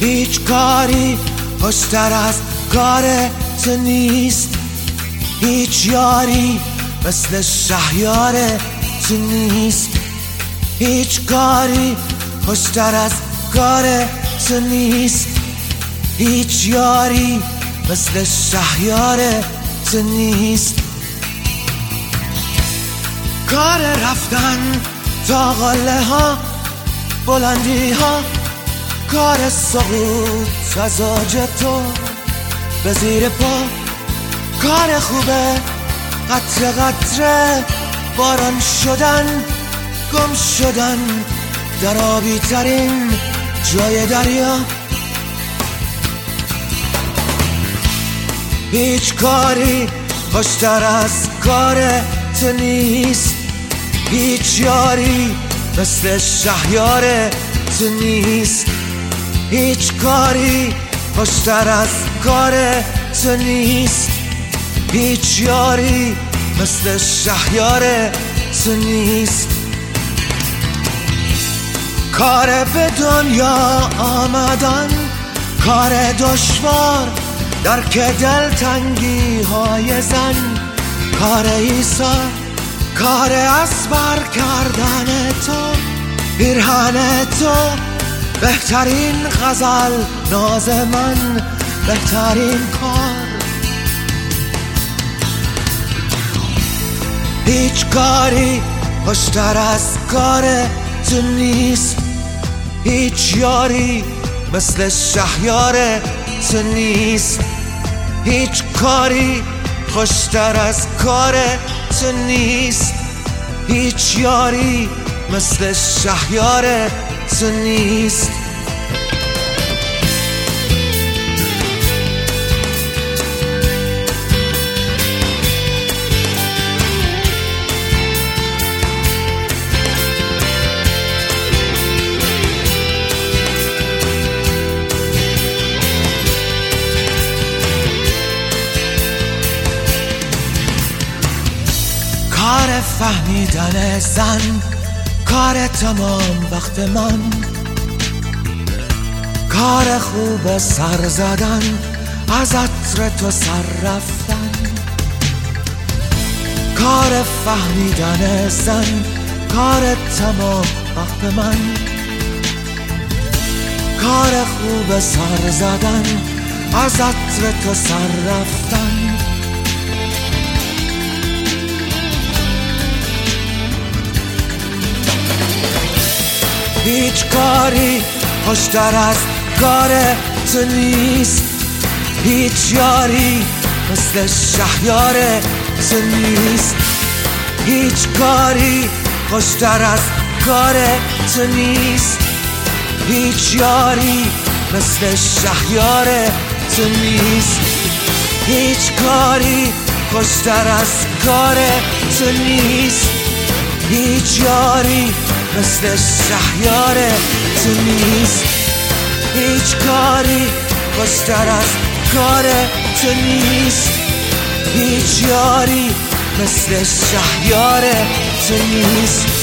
هیچ کاری خوشتر از کار تو نیست، هیچ یاری مثل شهیار تو نیست، هیچ کاری خوشتر از کار تو نیست، هیچ یاری مثل شهیار تو نیست. کار رفتن تا قله ها بلندی ها، کار سقوط از اوج تو به زیر پا، کار خوبه قطره قطره باران شدن، گم شدن در آبی ترین جای دریا. هیچ کاری خوشتر از کار تو نیست، هیچ یاری مثل شهیار تو نیست، هیچ کاری خوشتر از کار تو نیست، هیچ یاری مثل شهیار تو نیست. کار به دنیا آمدن، کار دشوار درک دلتنگی های زن، کار عیسی، کار اسبر کردن تو، پیرهن تو، بهترین غزل ناز من، بهترین کار. هیچ کاری خوشتر از کار تو نیست، هیچ یاری مثل شهیار تو نیست، هیچ کاری خوشتر از کار تو نیست، هیچ یاری مثل شهیار تو نیست. کار فهمیدن زن، کار تمام وقت من، کار خوب سر زدن، از عطر تو سر رفتن، کار فهمیدن زن، کار تمام وقت من، کار خوب سر زدن، از عطر تو سر رفتن. هیچ کاری خوشتر از کار تو نیست، هیچ یاری مثل شهیار تو نیست، هیچ کاری خوشتر از کار تو نیست، هیچ یاری مثل شهیار تو نیست، هیچ کاری خوشتر از کار تو نیست، هیچ یاری مثل شهیار تو نیست، هیچ کاری خوشتر از کار تو نیست، هیچ یاری مثل شهیار تو نیست.